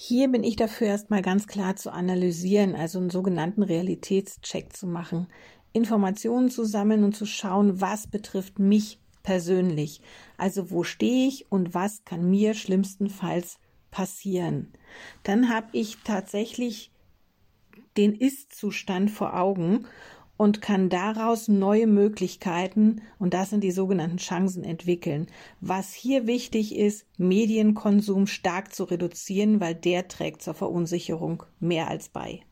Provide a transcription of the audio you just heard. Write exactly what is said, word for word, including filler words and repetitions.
Hier bin ich dafür erstmal ganz klar zu analysieren, also einen sogenannten Realitätscheck zu machen, Informationen zu sammeln und zu schauen, was betrifft mich persönlich. Also wo stehe ich und was kann mir schlimmstenfalls passieren. Dann habe ich tatsächlich den Ist-Zustand vor Augen und kann daraus neue Möglichkeiten, und das sind die sogenannten Chancen, entwickeln. Was hier wichtig ist, Medienkonsum stark zu reduzieren, weil der trägt zur Verunsicherung mehr als bei.